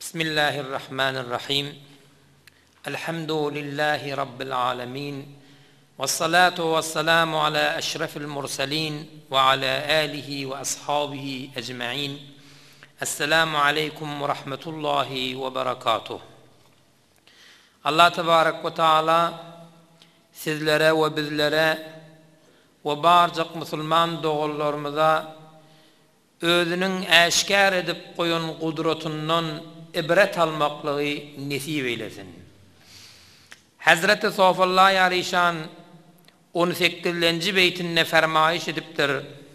Bismillahirrahmanirrahim. Elhamdülillahi Rabbil alemin. Vessalatu vesselamu ala eşrefil murselin ve ala alihi ve ashabihi ecma'in. Esselamu aleyküm ve rahmetullahi ve berekatuh. Allah tebarek ve teala sizlere ve bizlere ve barcak Müslüman doğullarımıza özünün eşkar edip koyun kudretundan ibret almaklığı nesip eylesin. Hazreti Sofallah Yarişan 18. beytinde fermayiş ediptir.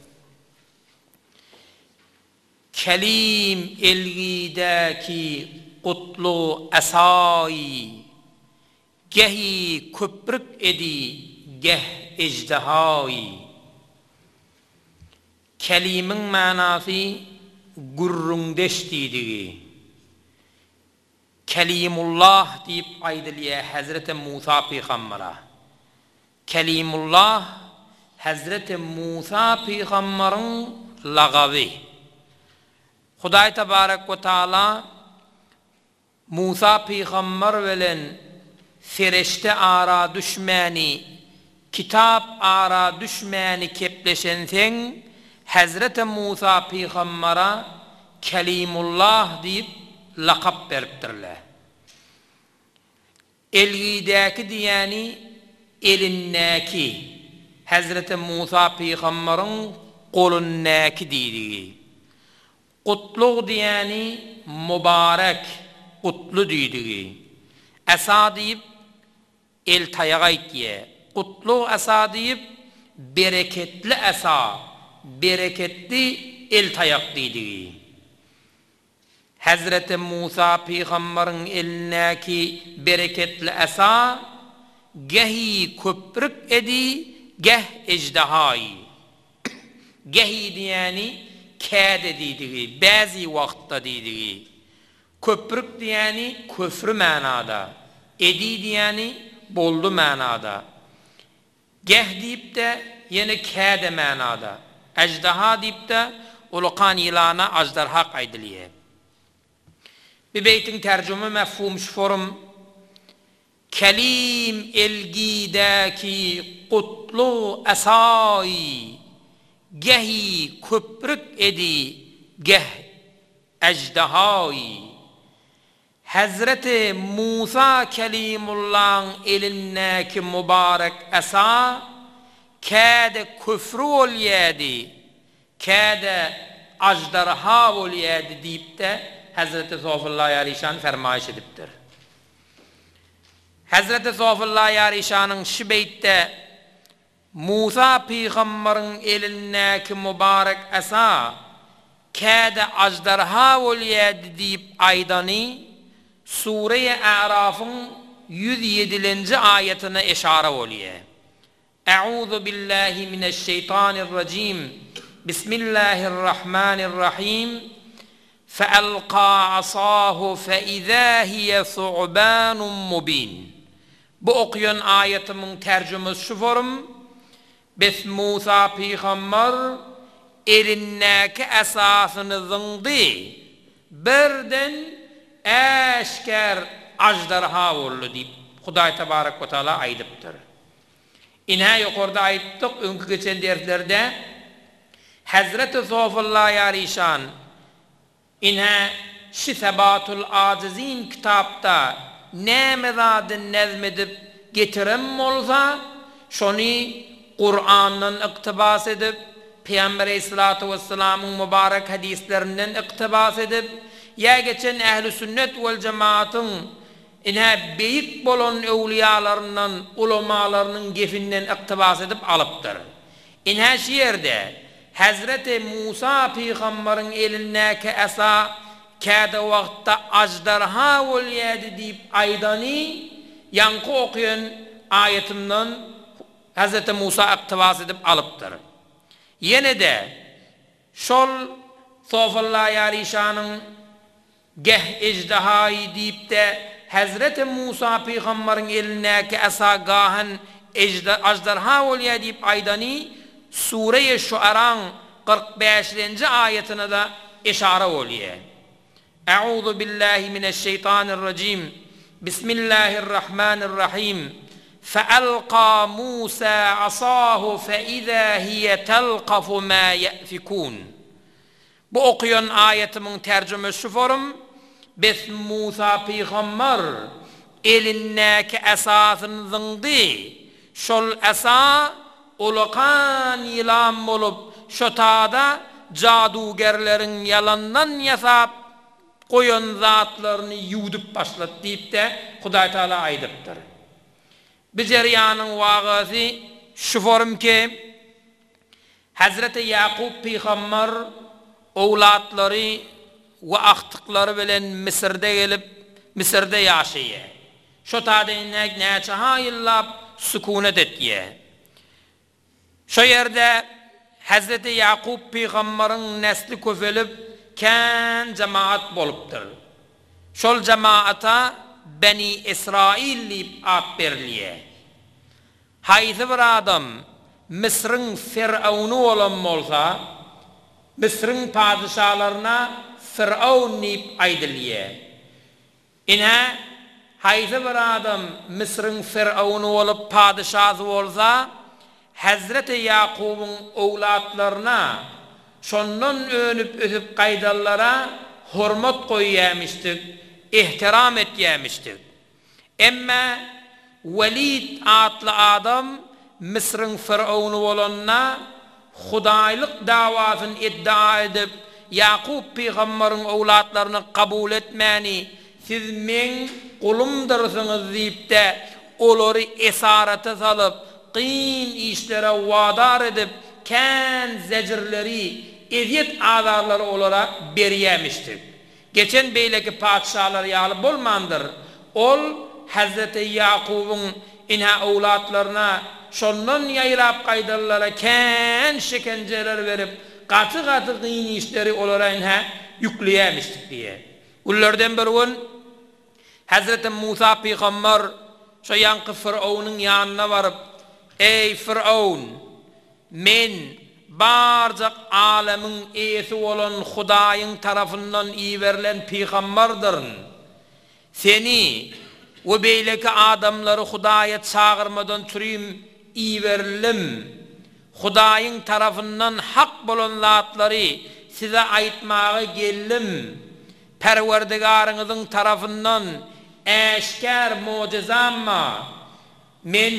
Kelim elgideki kutlu esai, gehi köprük edi, geh ecdehai. Kelimin manası gurrundeş dediği. Kelimullah deyip aydiliye Hazreti Musa Peygamber'a. Kelimullah Hazreti Musa Peygamber'in lagavi. Huday Tebarek ve Teala Musa Peygamber velen ferişte ara düşmeni, kitap ara düşmeni kepleşen sen Hazreti Musa Peygamber'a Kelimullah deyip lakap veriptirler. Elgideki diyeni elindeki Hazreti Musa Peygamber'in kolundaki dediği. Kutlu diyeni mübarek, kutlu dediği. Esa deyip el tayağı diye. Kutlu esa deyip bereketli esa, bereketli el tayak dediği. Hazreti Musa Peygamber'in elindeki bereketli asa gehi köprük edi, geh ecdehai. Gehi diyeni kâde dediği, bazı vakitte dediği. Köprük diyeni küfrü manada. Edi diyeni boldu manada. Geh deyip de yine kâde manada. Ecdeha deyip de ulukan ilana ajdarha kaydiliye. Bir beytin tercüme mefhum şuforum. Kelim elgideki kutlu esai, gehi köprük edi, geh ecdehai. Hazreti Musa Kelimullah'ın elindeki mübarek esa, kâde küfrü olyedi, kâde ajdarha olyedi deyip de Hazreti Sofallah Yarişan fermayiş ediptir. Hazreti Sofallah Yarişan'ın şu beytte Musa Peygamber'in elindeki mübarek esa kâde ajdarha olyedi deyip aydani Sure-i A'raf'ın 107. ayetine işare oluyor. Euzu billahi mineşşeytanirracim. Bismillahirrahmanirrahim. فَأَلْقَى عَصَاهُ فَإِذَا هِيَ ثُعْبَانٌ مُبِينٌ. Bu okuyan ayetimin tercümesi şu form. Biz Musa Peygamber elindeki esasını zındı. Birden eşker ajdarha oldu deyip Huday Tebarek ve Teala aydıptır. İnha yukarıda ayttık önkü geçen derslerde Hazreti Sofallah Yarişan İnha Şisebatul Acizin kitapta ne mezadın nezmedip getirim olsa şunu Kur'an'dan iktibas edip Peygamber Aleyhissalatu vesselam'ın mübarek hadislerinden iktibas edip ya geçen ehl-i sünnet vel cemaatın inha beyik bolon evliyalarından ulemalarının gefinden iktibas edip alıptır. İnha şiirde Hazreti Musa Peygamber'in elindeki esa kâde vakitte ajdarha olyedi deyip aydani yankı okuyan ayetinden Hazreti Musa iktibas edip alıptır. Yine de şol Sofallah Yarişan'ın geh ecdehai deyip de Hazreti Musa Peygamber'in elindeki esa gahan ajdarha olyedi deyip aydani Sure-i Şuara'nın 45. ayetine de işare oluyor. Euzu billahi mineşşeytanirracim. Bismillahirrahmanirrahim. فَأَلْقَى مُوسَى عَصَاهُ فَإِذَا هِيَ تَلْقَفُ مَا يَأْفِكُونَ. Bu okuyan ayetimin tercümesi forum. Biz Musa peygamber elindeki esasını zıngdı. Şol esa ulukan ilan olup şotada cadugerlerin yalandan yasap koyun zatlarını yudup başlat deyip de Huday Teala aydıptır. Bir ceryanın vağızı şu forum ki Hazreti Yakup peygamber oğlatları ve ahtıkları bilen Mısır'da gelip Mısır'da yaşıyor. Şu tadinek neçe hayırlap sükunet etkiye. Şu yerde Hazreti Yakup peygamberin nesli köfelip kan cemaat boluptur. Şol cemaata Beni İsrail deyip ad berliye. Hayzi bir adam Mısır'ın Firavunu olan olsa Mısır'ın padişahlarına Firavun deyip aydiliye. İne hayzi bir adam Mısır'ın Firavunu olup padişahı olsa Hazreti Yakub'un oğlatlarına şondan önüp öpüp kaydallara hürmet koyuyamıştık, ihtiram etyemiştik. Ama Velid adlı adam Mısır'ın Firavunu olanına Hudaylık davasını iddia edip Yakup peygamberin oğlatlarını kabul etmeni siz men kulumdırsınız deyip de onları esarete salıp qîn işlere vadar edip kan zecirleri eziyet azarları olarak beriyemiştir. Geçen beyleki padişahlar yağlı bolmandır. Ol Hazreti Yakub'un inha oğlatlarına şondan yayrap kaydallara kan şekenceler verip katı qîn işleri olarak inha yükleyemiştik diye. Ullardan bir gün Hazreti Musa peygamber şu yankı Firavun'un yanına varıp ey Firavun, men barcak alemin iyisi olan Hudayın tarafından iyi verilen peygamberdirin. Seni ve beyleki adamları Hudaya çağırmadan türeyim iyi verilim. Hudayın tarafından hak bulan zatları size aytmağa geldim. Perverdigarınızın tarafından eşkar mucizamma men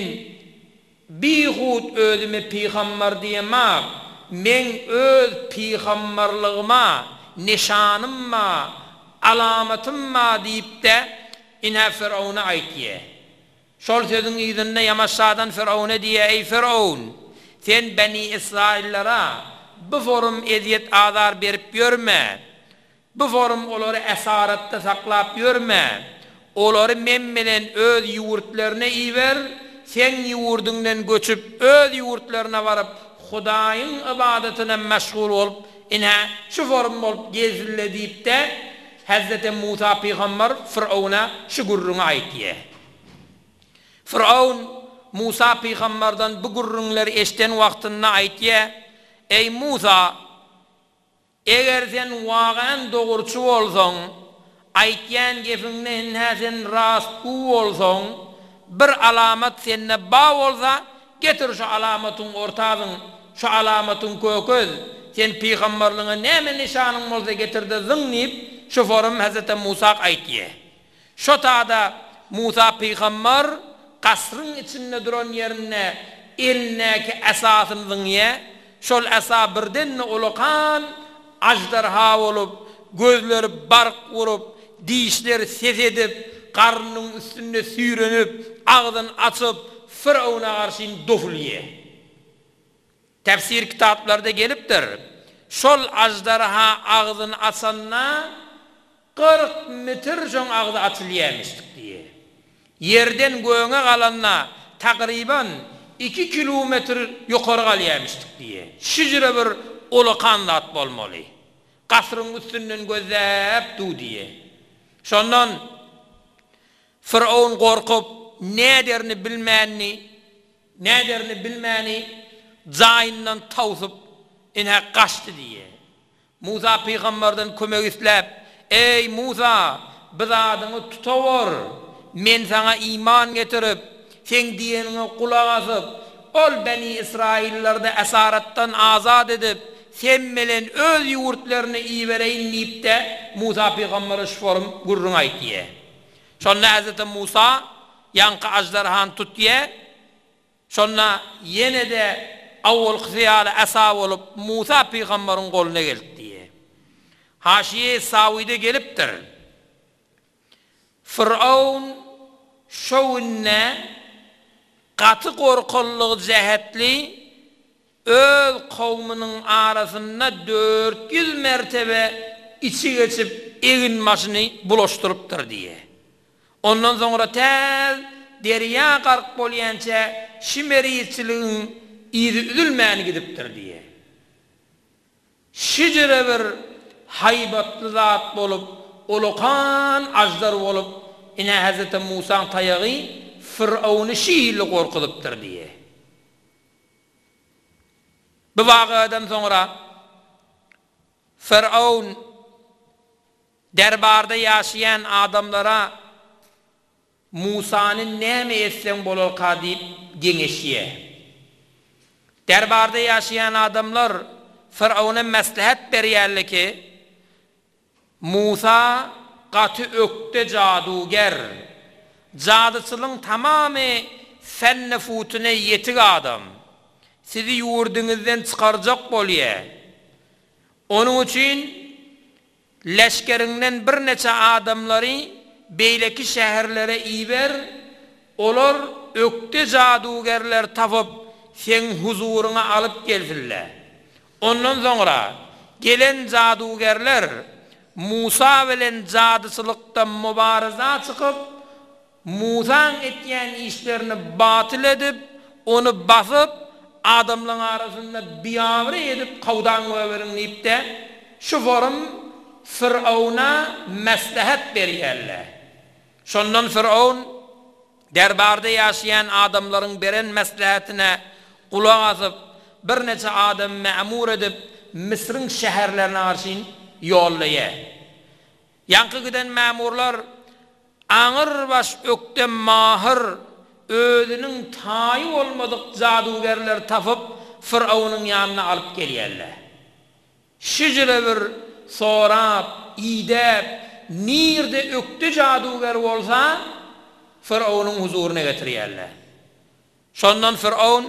bihut özüme peygamber diyemem. Men öz peygamberliğime nişanımma alamatımma deyip de inha Firavun'a aytiye. Şol sözün izinle yamaşadan Firavun'a diye ey Firavun sen Beni İsraillere bu forum eziyet azar berip görme. Bu forum onları esarette saklap görme. Onları men bilen öz yurtlarına iyi ver. Sen yurdundan göçüp öz yurtlarına varıp Hudayın ibadetine meşgul olup inha şu forum olup gezille deyip de Hazreti Musa peygamber Firavun'a şu gurruna aytiye. Firavun Musa peygamberden bu gurrunları eşten vaktinde aytiye ey Musa eğer sen vağan doğruçu olsan aytyan gefinden sen rast olsan bir alamat seninle bağ olsa getir şu alamatın ortağın şu alamatın kököz sen peygamberliğine ne nişanın olsa getirdi zınnip şu forum Hazreti Musa aytiye. Şu tada Musa peygamber kasrın içinde duran yerine elindeki esasını zınniye şol esa birden ulukan ajdarha olup gözleri bark vurup dişleri ses edip karnının üstünde suyrenip ağzını açıp Firavun'a karşı dofulye. Tefsir kitaplarda geliptir. Şol ajdarha ağzını açanna 40 metre son ağzı açılyamıştık diye. Yerden göğüne kalanna takriban 2 kilometre yukarı kalyamıştık diye. Şicre bir ulukan zat bolmalı. Kasrın üstünden gözep du diye. Şondan Firavun korkup ne derini bilmeni cayından tavsup inha kaçtı diye. Musa peygamberden kömek islep ey Musa, biz adını tutavor, men sana iman getirip, sen diyenine kulak asıp, ol Beni İsraillerde esarattan azad edip, sen bilen öz yurtlarını iyi vereyin deyip de Musa Peygamber'e şuforum gurrun ait diye. Sonra Hazreti Musa yankı ajdarhan tut diye, sonra yine de avul kısiyale asab olup Musa Peygamber'in koluna geldi diye. Haşiye Savide geliptir. Firavun şovunne katı korkulluğu cehetli öz kavminin arasında 400 mertebe içi geçip evin başını bulaştırıptır diye. Ondan sonra tez derya qarq bolyança şimeriyetçiliğin izi üzülmeyeni gidiptir diye. Şicre bir haybatlı zat bolup, ulukan ajdar bolup, yine Hazreti Musa'nın tayağı Firavun'u şiirli korkuluptır diye. Bu vakadan sonra Firavun derbarda yaşayan adamlara Musa'nın neme etsen bolur ka deyip genişiye. Derbarda yaşayan adamlar Firavun'a maslahat berýärler ki Musa katı ökte caduger, cadıçılığın tamamı fenne futuna yetik adam. Sizi yurdunuzdan çıkaracak bolýar. Onun için leşkerinden bir neçe adamları beyleki şehirlere iber, olar ökte cadugerler tapıp sen huzuruna alıp gelsinler. Ondan sonra gelen cadugerler Musa bilen cadıçılıkta mübaraza çıkıp Musa'nın etyen işlerini batıl edip onu basıp adamların arasında biyavre edip kavdan verin deyip de şu forum Firavun'a maslahat berýärler. Şondan Firavun derbarda yaşayan adamların beren maslahatına kulak asıp bir neçe adam memur edip Mısır'ın şehirlerine arşin yollaýar. Yankı giden memurlar ağır baş ökte mahir özünün tayı olmadık cadugerler tapıp Firavun'un yanına alıp gelýärler. Şicre bir sorap, idep, nirde ökte caduger olsa Firavun'un huzuruna getirýärler. Şondan Firavun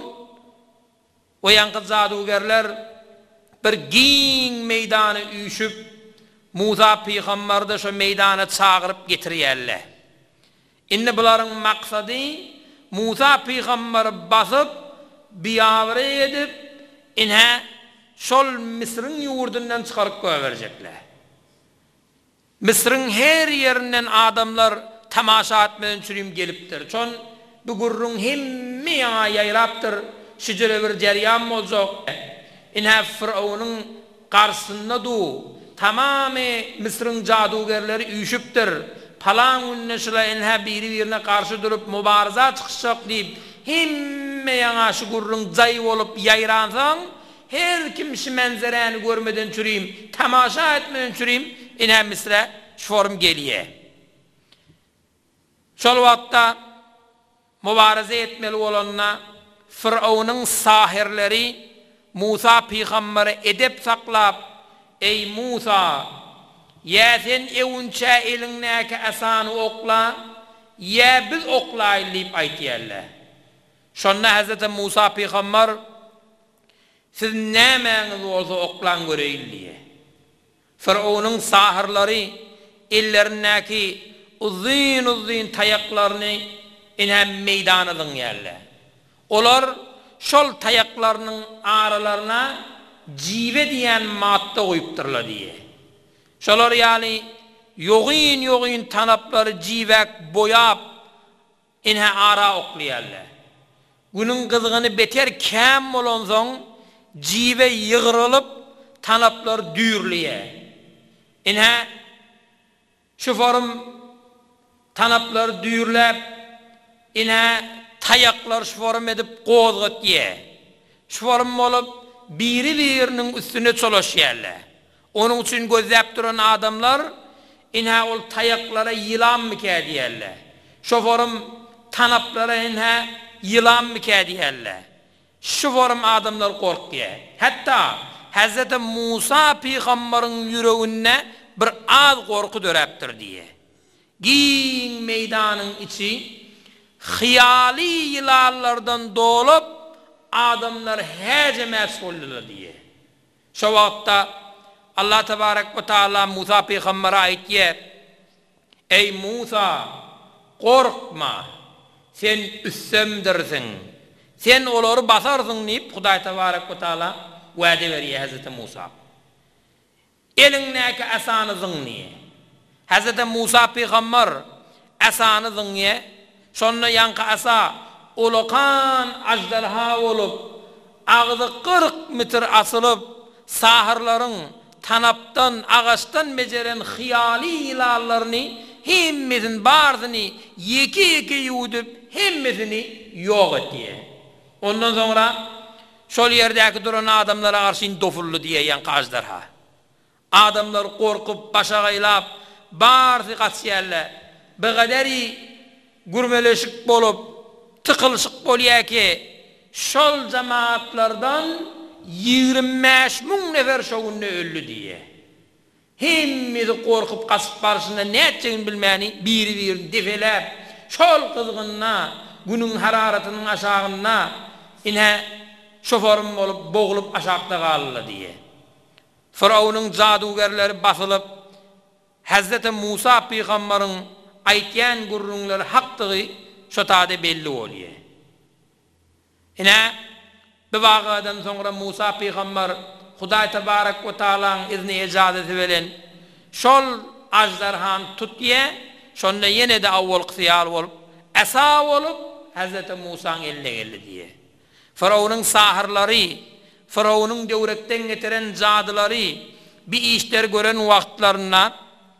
o yankı cadugerler bir giň meydany üýşüp Musa Peygamberdi şu meydana çağırıp getirýärler. Indi buların maksady Musa Peygamber basıp biyavre edip inha şol Mısır'ın yurdundan çıkarıp koyverecekler. Mısır'ın her yerinden adamlar tamaşa etmeden çürüyüm geliptir. Çon bu gurrun hemmi yana yayraptır. Şicre bir ceryan olacak. İnha Firavun'un karşısında du. Tamamı Mısır'ın cadugerleri üyüşüptir. Palan ünneşile inha biri birine karşı durup mübaraza çıkacak deyip hemmi yana şu gurrun zayıf olup yayransan her kim şu menzereni görmeden çürüyüm, tamaşa etmeden çürüyüm, inha Mısır'a şu forum geliye. Şol vatta mübaraza etmeli olanına Firavun'un sahirleri Musa Peygamber'e edep saklap, ey Musa, ya sen evunça elindeki asanı okla, ya biz oklayın deyip aytýärler. Şonda Hazreti Musa Peygamber siz nämäňiz bolsa oklan göreýin diye. Firavun'un sahirleri ellerindeki uzun tayaklarını inem meydana dıňýärler. Olar şol tayaklarının aralarına cive diyen madde koyuptırlar diye. Şolar yani yoğun tanapları civek boyap inha ara oklayarlar. Bunun kızgını beter kem olan son cive yığırılıp tanaplar düğürlüye. İnha şu forum tanaplar düğürlep inha tayaklar şu forum edip kozgat diye. Şu forum olup biri birinin üstüne çolaşyarlar. Onun için gözlep duran adamlar inha ol tayaklara yılan mı kədiyerler. Şoforum tanaplara inha yılan mı kədiyerler. Şoforum adamlar korkuyor. Hatta Hazreti Musa peygamberin yüreğine bir az korku döreptir diye. Giyin meydanın içi hiyali yılanlardan dolup adamlar hece mesullular diye. Şu vakta Allah Tebarek ve Teala Musa peygambere aytiye, ey Musa korkma, sen üstümdirsin, sen oları basarsın deyip Huday Tebarek ve Teala vade veriyor Hazreti Musa. Elindeki asanı zıngniye. Hazreti Musa peygamber asanı zıngniye. Sonra yankı asa ulukan ajdarha olup ağzı 40 metre asılıp sahırların tanaptan ağaçtan beceren hiyali ilallarını hemmesini barzını yeki yudup hemmesini yok etti. Ondan sonra şol yerdeki duran adamlara karşı dofullu diye yankı ajdarha. Adamlar korkup başa gaylap barzı katsiyerler. Bu kadari gurmeleşik bolup tıkılışık boluyor ki şol cemaatlardan 25 bin nefer şoğunlu öldü diye. Hemmesi korkup kasıp barışında ne edeceğini bilmeyeni bir defelep şol kızgınına günün hararetinin aşağına yine şoförüm olup boğulup aşağıda kaldı diye. Firavun'un cadugerleri basılıp Hazreti Musa peygamberin aytyan gurrunları haktığı şotade belli oluyor. Yine bu vakadan sonra Musa peygamber Huday Tebarek ve Teala'nın izni icazeti veren şol ajdarhan tutye şonda yine de avval qısiyal olup asa olup Hazreti Musa'nın eline geldi diye. Firavun'un sahırları, Firavun'un devretten getiren cadıları bir işler gören vaktlarına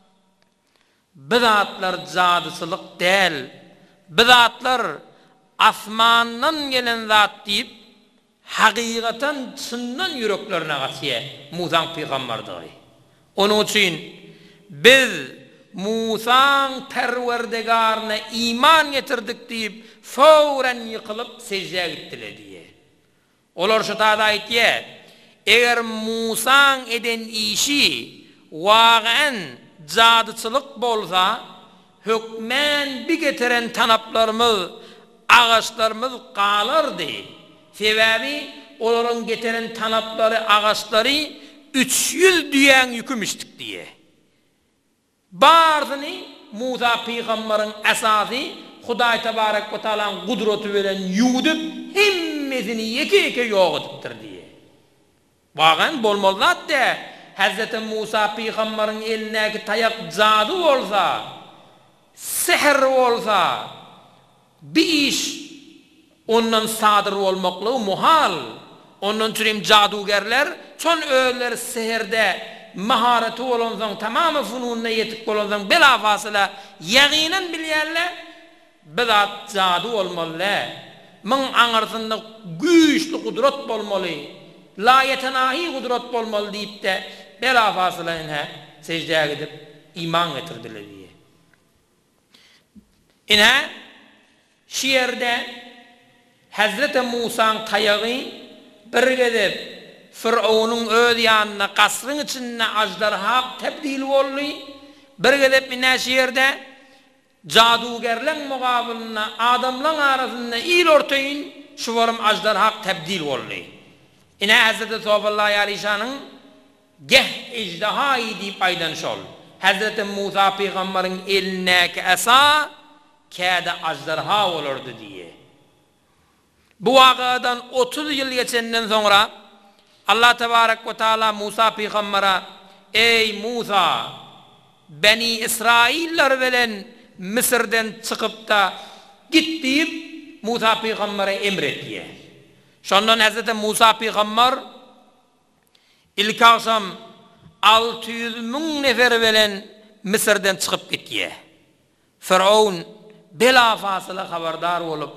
bidatlar cadısılık değil, bidatlar asmandan gelen zat deyip hakikaten sından yüreklerine gasiye Musa'nın peygamberdiği. Onun için biz Musa'nın perverdigarına iman getirdik deyip fauren yıkılıp secdeye gittiler diye. Olar şu tada aytiye, eğer Musa'nın eden işi vağen cadıçılık bolsa, hükmen bir getiren tanaplarımız, ağaçlarımız qalardı. Sebebi onların getiren tanapları, ağaçları 300 düyen yükümüştük diye. Barzını Musa peygamberin esası Huday Tebarek ve Teala'nın kudreti veren yudup hemmesini yeke yok ediptir diye. Bağın bolmazlat de Hazreti Musa peygamberin elindeki tayak cadı olsa, sihir olsa, bir iş ondan sadır olmaklığı muhal. Ondan türüm cadugerler çon öğler sihirde mahareti olansan, tamamı funununa yetik olansan bela fasıla yaqinen bilyerler bidat cadu olmalı. Min anırsında güçlü kudret olmalı. La yetenahi kudret olmalı deyip de bela fasıla inhe secdeye gidip iman getirdiler diye. İnhe şiirde Hazreti Musa'nın tayağı bir gidip Firavun'un öz yanına kasrın içine ajdarha tebdil oldu. Bir gidip inhe şiirde cadugerlerin muqabiline adamların arasında il ortayın şu varım ajdarha tebdil oldu. İnhe Hazreti Sofallahi Aleyhisselam'ın geh ejderhayı deyip aydanış oldu. Hazreti Musa peygamberin elindeki asa kâde ajdarha olurdu diye. Bu vakadan 30 yıl geçenden sonra Allah Tebarek ve Teala Musa peygambere ey Musa Beni İsrailler veren Mısır'dan çıkıp da git deyip Musa peygambere emret diye. Şondan Hazreti Musa peygamber ilk akşam 600 bin nefer veren Mısır'dan çıkıp gitti. Firavun bela fasıla haberdar olup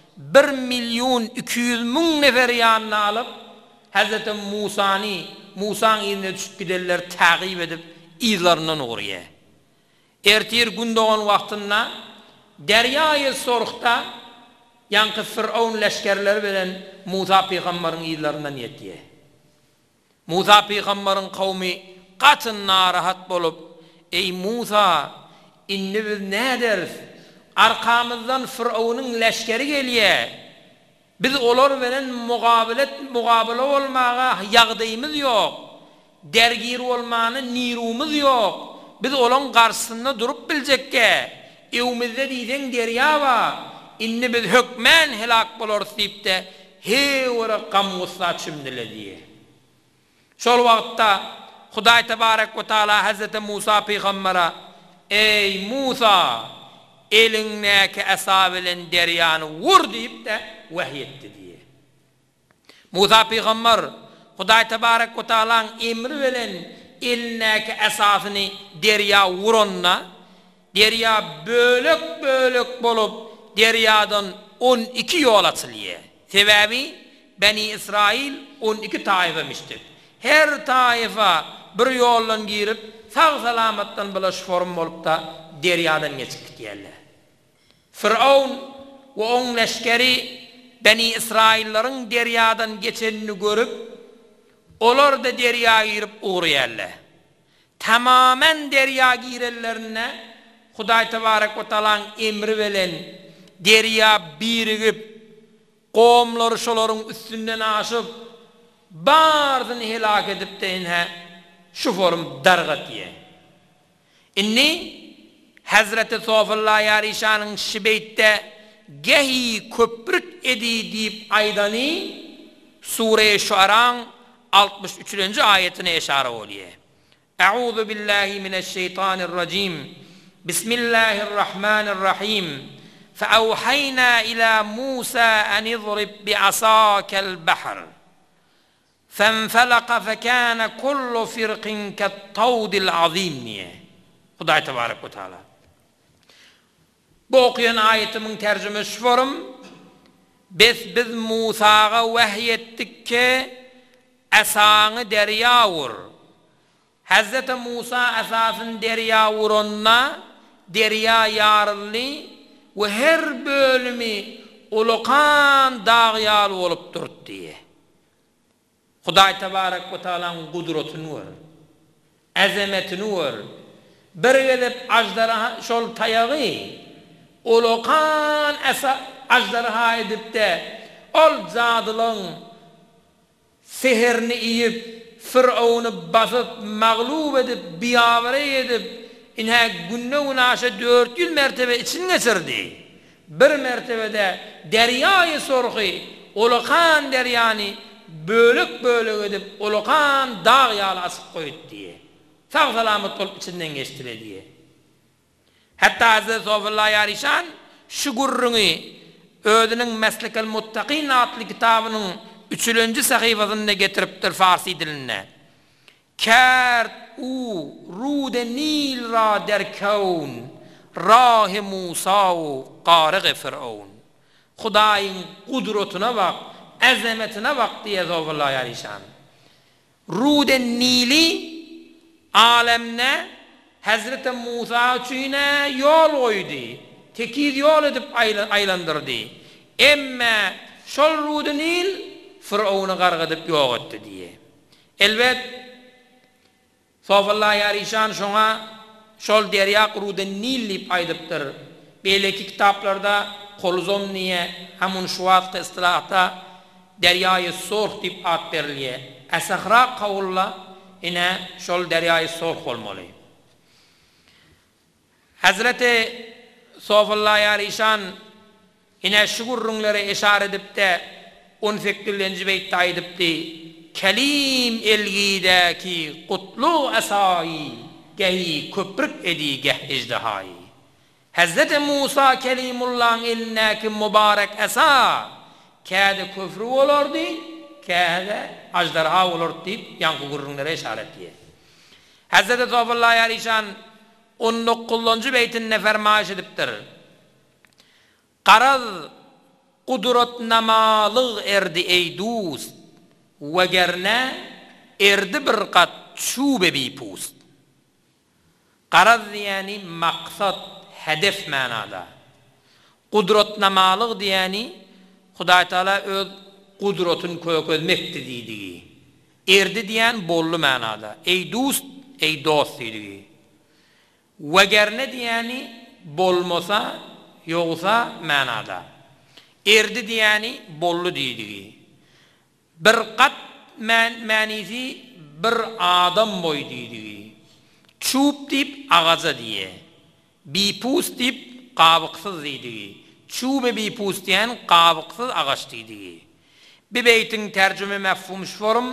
1.200.000 nefer yanına alıp Hazreti Musa'nın eline düşüp giderler takip edip izlerinden uğruyor. ertir gün doğan wagtynda Deryayı Sorukta yankı Firavun leşkerleri bilen Musa peýgambaryň ýyllaryndan ýetdi. Musa peýgambaryň kawmy gatyn narahat bolup, "Ey Musa, inni biz näderiz? Arkamızdan Firavun'un leşkeri gelýär. Biz olar bilen mugabele bolmaga ýagdaýymyz ýok. Dergir bolmany nirumyz ýok. Biz olan garşysynda durup biljekke. Ewmizde diýen derýa bar. Inni biz hökmen helak bolarys diýipde hewara gamgussa çymdyledy." Şol wagtda Hudaý tebarek we taala Hazreti Musa peýgambara, "Ey Musa, eliňdäki asa bilen deryany wur" diýipde wahy etdi diýe. Musa peýgambar Hudaý tebarek we taalaň emri bilen eliňdäki asasyny derya wuronna, derya bölek bolup deryadan 12 ýol açylýar. Sebebi Beni İsrail 12 taýyfymışdyr. Her taýyfa bir ýoldan girip sag salamatdan bilaş form bolup da deryadan geçip gitýärler. Firavun we oň leşkeri Beni İsraillerin deryadan geçenini görüp olar da deryaga girip uğraýarlar. Tamamen derya girellerine Hudaý tebarek we taalaň emri bilen derya birigip gowmlary şolaryň üstünden aşyp bardyny helak edip de şu form dargat diye. Inni Hazreti Sofullah Yarişanyň şibeytde gehi köprük edi diýip aýdany Sure-i Şuaraň 63-nji ayetine eşara bolýar. Euzu billahi mineşşeytanirracim. Bismillahirrahmanirrahim. فأوحينا إلى موسى أن اضرب بعصاك البحر فانفلق فكان كل فرق كالطود العظيم. Hudaý tebarek we taala. Bu okuyan ayetimin tercümesi forum. Biz Musa'ga vahy etdik ki asaňy derya wur. Hazreti Musa asasyny derya wuronna derya ýaryldy we her bölümi ulukan dağyal bolup durdy diye. Hudaý tebarek we taalaň gudratyny wer, azametini wer. Bir gelip ajdara şol tayagy ulukan ajdara edip de ol zadylyň seherini iyip Firavunu basyp maglub edip biýawara edip inha günne unaşa 400 mertebe için geçirdi. Bir mertebede derya-i Sorky ulukan deryany bölük edip ulukan dağ ýaly asyp goýdy diye. Sag salamat bolup içinden geçdire diye. Hatta Hazreti Sofullah Yarişan şu gurrunu özüniň Meslekel Muttaqin adly kitabynyň 3-nji sahyfasynda getiripdir Farsy diline. Kert u rude Nil ra der kaun rah Musa u qarig Firavun. Hudaýyň gudratyna bak, azametine bak diye Sofullah Yarişan. Rude Nili alemne Hazreti Musa üçine yol koydu. Tekiz yol edip aylandırdı. Emme şol rude Nil Firavunu gargadyp ýok etdi diye. Elbet Sofullah Yarişan şoňa şol derya rude Nil diýip aýdypdyr. Belki kitaplarda Koluzom niye hamun şu wagtda istilahda derya-i Sork diýip ad berilýär. Asahra kawulla ine şol derya-i Sork bolmaly. Hazreti Sofullah Yarişan ine şu gurrunlary eşare edip de 18-nji beýtde aýdypdy. Kelim elgidäki gutlu asayi gehi köprük edi geh ejdehayi. Hazreti Musa Kelimullah'ın elindäki mübarek asa käde köfrü bolardy, käde ajdarha bolardy diýip ýanky gurrunlary eşaret etdi. Hazreti Sofullah Yarişan 19-njy beýtinde fermaýş edipdir. Qaraz Kudret namalyg erdi ey dost, wegerne erdi bir qat çube bi pust. Qaraz diyani maksat, hedef manada. Kudret namalık diyani Hudaý Taala öz kudretini kökezmekdi diýdigi. Erdi diýen bollu manada. Ey dost, ey dost diýdigi. Wegerne diyani bolmasa, yoksa manada. Erdi diyani bollu diýdigi. Bir qat manisi bir adam boy diýdigi. Çup dip ağaza diye. Bipus dip qabıqsız diýdigi. Çube bipus diýen qabıqsız ağaç diýdigi. Bir beytin tercüme mefhum şforum.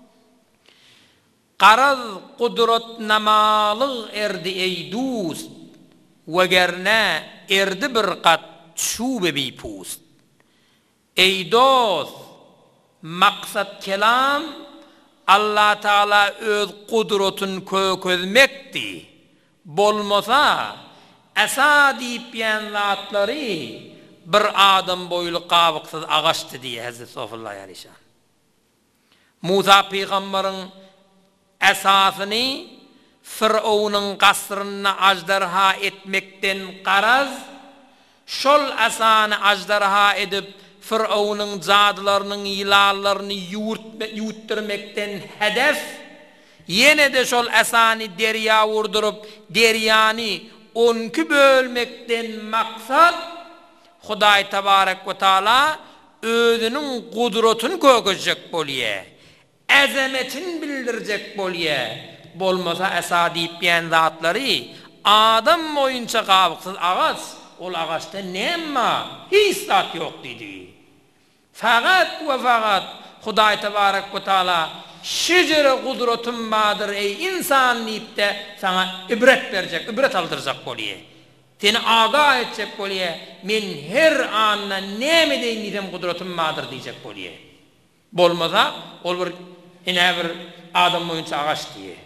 Qaraz kudret namalyk erdi ey dost. Wegerne erdi bir qat çube bipus. Ey dost, maksat kelam Allah Taala öz kudretini kökezmekdi. Bolmasa esa diýen zatlary bir adam boýly qabıqsız ağaçdy diýe Hazrat Sofullah Aleyhisselam. Musa peýgamberiň esasyny Firavunun gasryna ajdarha etmekden qaraz, şol asany ajdarha edip Firavunun zadylarynyň ýylallaryny ýuwturmekden hedef, yene de şol asany derya wurdurup, deryany 12 bölmekden maksat, Hudaý Tebarek we Taala özüniň kudretini kökezjek bolýar, azametini bildirjek bolýar. Bolmasa esa diýen zatlary adam boýunça qabıqsız ağaç, ol ağaçda näme? Hiç zat ýok diýdi. Fakat ve fakat Hudaý Tebarek we Taala şejere kudretim badyr ey insan diýipde sana ibret berjek, ibret aldyrjak bolýar. Seni aga etjek bolýar. Men her anna näme diýdim kudretim badyr diýjek bolýar. Bolmasa ol bir ine bir adam boýunça ağaç diýer.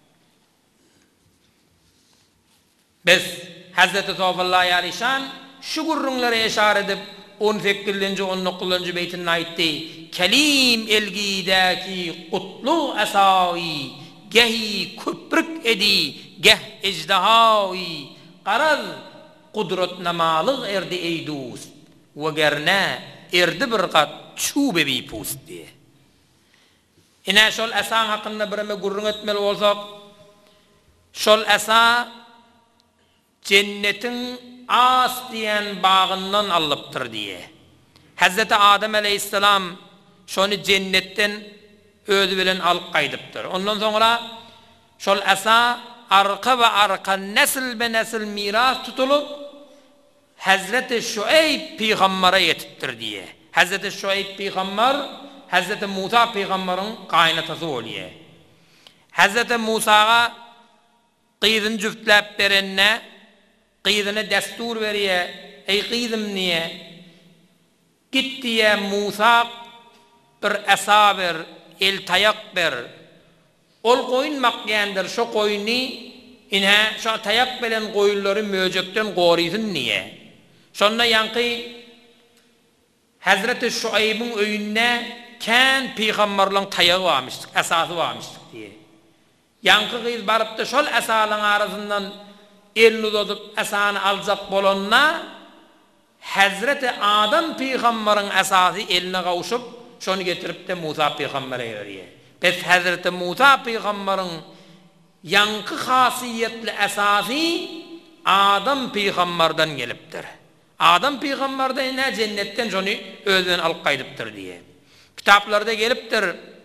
Biz Hazreti Sofullah Aleyhisselam şu gurrunlara işaret edip 18. 19. beytinde aytdy. Kelim elgidäki kutlu asai gehi köprük edi geh ejdahawi qaraz kudret namalyk erdi ey dost wegerne erdi bir qat çube bipus diye. Ine şol asan hakynda bireme gurrun etmeli bolsak, şol asa cennetin as diyen bağından alıptır diye. Hazreti Adem Aleyhisselam şonu cennetten özü bilen alıp qaydyptır. Ondan sonra şol asa arka ve arka nesil be nesil miras tutulup Hazreti Şuayb peygambere yetiptir diye. Hazreti Şuayb peygamber Hazreti Musa peygamberin kaynatası bolýar. Hazreti Musa'ga qyzyn jüftlep berenne qyzyna destur berýär. Ey qyzym niye? Git diye Musa bir asa ber, el tayak ber. Ol koyun makyandır, şu koyuni ine şu tayak bilen koyunları möjekten gorysyň niye? Şonda yankı Hazreti Şuayb'ın öýünde kän peýgamberliň tayagy barmyşdyk, asasy barmyşdyk diye. Yankı gyz barypdy şol asalyň arasyndan elini uzatıp asany aljak bolanna Hazreti Adam peýgamberiň asasy eline gawşup şonu getirip de Musa peýgambere berýär. Biz Hazreti Musa peýgamberiň yankı hasiyetli asasy Adam peýgamberden gelipdir. Adam peýgamberde ine cennetten şonu özünden alyp qaydypdyr diye. Kitaplarda gelipdir.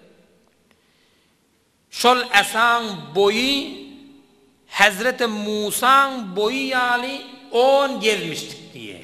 Şol asan boyu Hazreti Musa'nın boyu ýaly 10 gezmişdik diye.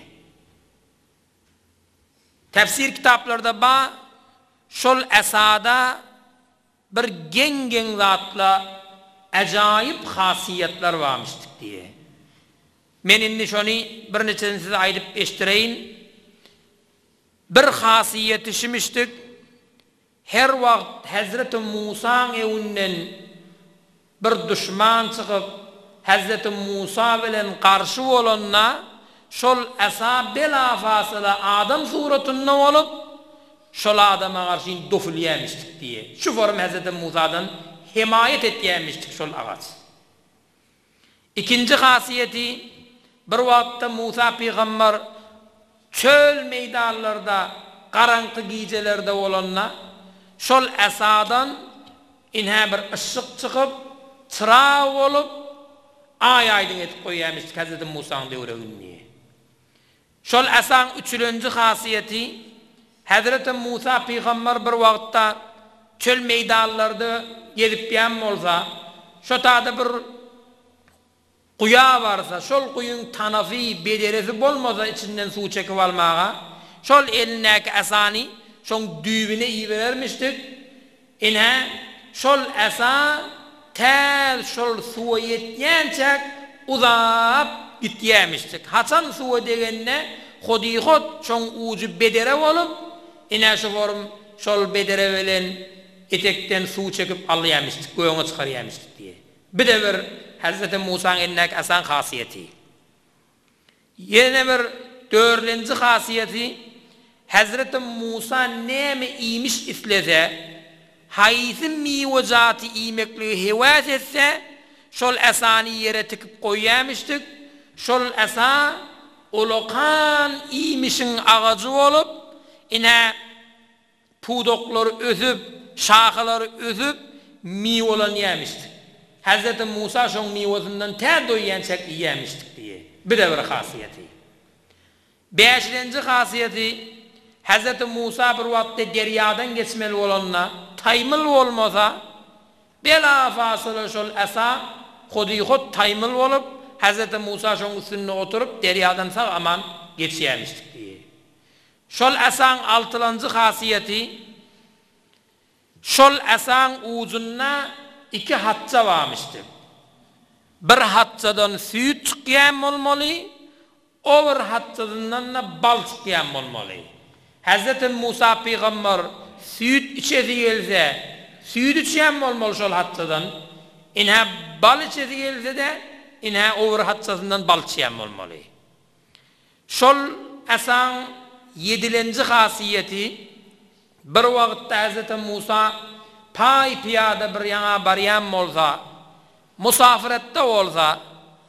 Tefsir kitaplarda ba şol asada bir gen zatla ajaýyp hasiyetler barmyşdyk diye. Men indi şonu bir neçesini size aýdyp eşdireýin. Bir hasiyet işimişdik. Her wagt Hazreti Musa'nın ewinden bir düşman çıkıp Hazreti Musa bilen karşı bolanna şol asa bela fasıla adam suratynda bolup şol adama karşı dofulýamışdyk diye. Şu form Hazreti Musa'dan himayet etýämişdik şol agaç. İkinci hasiyeti, bir vaqtda Musa peygamber çöl meydanlarda, qarankı gijelerde olanna, şol asadan inha bir ışık çıkıp, çıra olup, aydın etip koyyamış Hazreti Musa'nın devreğini. Şol asan üçüncü hasiyeti, Hazreti Musa peygamber bir vaqtda çöl meydanlarda gelip yan olsa, şu tadı bir kuya varsa, şol kuyun tanafi, bederesi bolmasa içinden su çekip almağa, şol elindeki asani, şol düğübüne iyi vermiştik. İne şol asa tel şol suya yetyençek uzap gityemiştik. Haçan suya degenine xod şol ucu bedere olup, ine şol bedere velen etekten su çekip alayamıştık, goyunu çıkarayamıştık diye. Bir de bir Hazreti Musa'nın elindeki asan hasiyeti. Yine bir dördüncü hasiyeti, Hazreti Musa neyme iymiş islese, haysi mivacatı iymekliği hevat etse, şol asani yere tıkıp koyyamıştık, şol asa olokan iymişin ağacı olup, ine pudokları özüp, şahıları özüp, mivolan yemiştik. Hazreti Musa şon mivasından ter doyuyançak yemiştik diye. Bir de bir hasiyeti. Beşinci hasiyeti, Hazreti Musa bir vakitte deryadan geçmeli olanla, taymıl olmasa, bela fasılı şol asa, xod taymıl olup, Hazreti Musa şon üstüne oturup, deryadan sağ aman geçiyemiştik diye. Şol asan altıncı hasiyeti, şol asan ucunna iki hatça varmıştı. Bir hatçadan süt çıkıyan olmalı, o bir hatçadan da bal çıkıyan olmalı. Hazreti Musa peygamber süt içesi gelse, süt içiyen olmalı şol hatçadan. İnha bal içesi gelse de, inha o bir hatçasından bal içiyen olmalı. Şol asan yedilinci hasiyeti, bir vakitte Hazreti Musa pay piyada bir yana baryan olsa, musafirette olsa,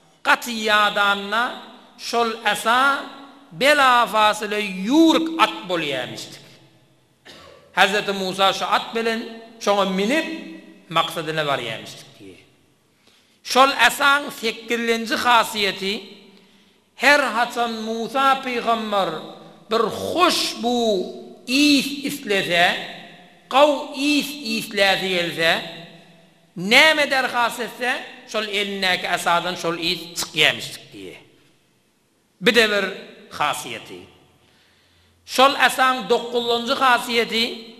qatiyadanna şol asa bela fasılı yurk at boluyamıştık. Hazreti Musa şu at bilen şoňa minip maksadına varyamıştık diye. Şol asan 8-nji hasiyeti, her haçan Musa peygamber bir hoşbu islese, qav isläse gelse, näme derhas etse, şol elindeki asadan şol çıkyamıştık diye. Bir de bir hasiyeti. Şol asan 9-njy hasiyeti,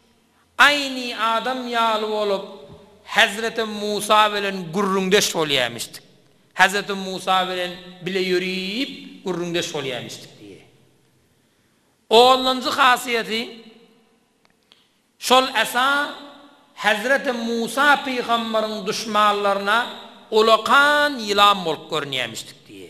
ayni adam yalı olup, Hazreti Musa bilen gurrundeş bolyamıştık. Hazreti Musa bilen bile yürüyüp gurrundeş bolyamıştık diye. 10-njy hasiyeti, şol asa Hazreti Musa peygamberin düşmanlarına olokan yılan bolup görünýämişdik diye.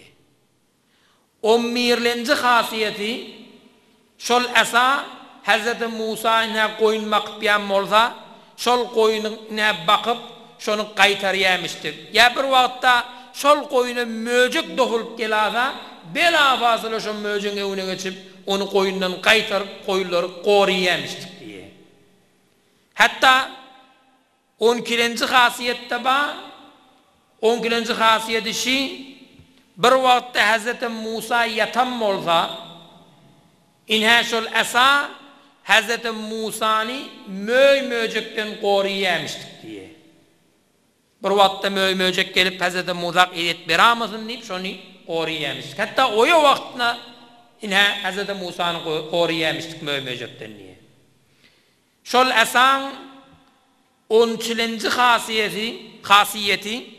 11-nji hasiyeti, şol asa Hazreti Musa'na koyun bakıp yan bolsa, şol koyununa bakıp şonu qaytarýämişdik. Ya bir wagtda şol koyunu möjek dokurup gelasa, bela fasılı şol möjüň evine geçip onu koyundan qaytarıp koyunları goruýämişdik diye. Hatta 12-nji hasiyette ba, 12-nji hasiyeti şi, bir wagtda Hazreti Musa yatam bolsa, inha şol asa Hazreti Musa'ni möjekten goruýämişdik diye. Bir wagtda möjek gelip Hazreti Musa edip beramysyn diýip şonu goruýämişdik. Hatta oýa wagtna inha Hazreti Musa'ny goruýämişdik möjekten diye. Şol asan 13-nji hasiyeti,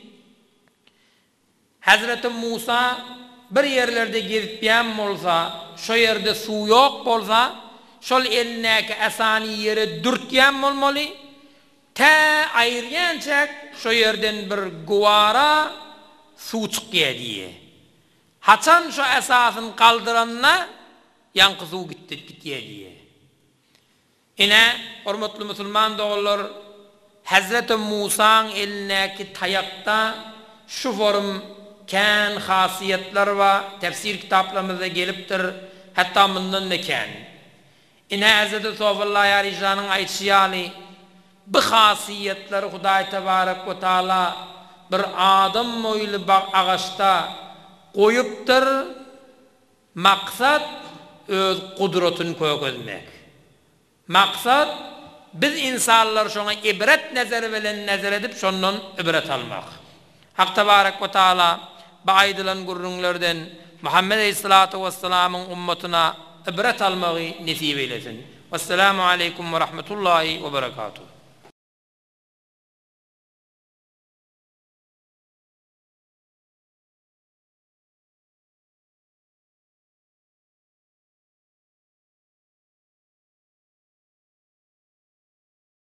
Hazreti Musa bir yerlerde girip yan bolsa, şo yerde su ýok bolsa, şol elindeki asani yere dürtýän bolmaly, ta aýyrýançak şo yerden bir guwara su çykýar diye. Haçan şo asasyny kaldıranna ýanky su gitýär diye. Ine hormatly musulman dogullar, Hazreti Musa'nın elindeki tayakta şu form kän hasiyetler we tefsir kitaplarımızda gelipdir. Hatta bundan ne kän. Ine Hazreti Sofullah Yarişan'ın aytışyali bu hasiyetler Hudaý Tebarek we Taala bir adam moýly agaçda goýupdyr. Maksat öz kudretini kökezmek. Maksat biz insanlar şoňa ibret nazary bilen nazar edip şondan ibret almak. Hak Tebarek we Taala baýdylan gurrunlardan Muhammed Aleyhissalatu vesselam'ın ummatına ibret almagy nesip eylesin. Vesselamu aleykum ve rahmetullahi ve berekatuhu.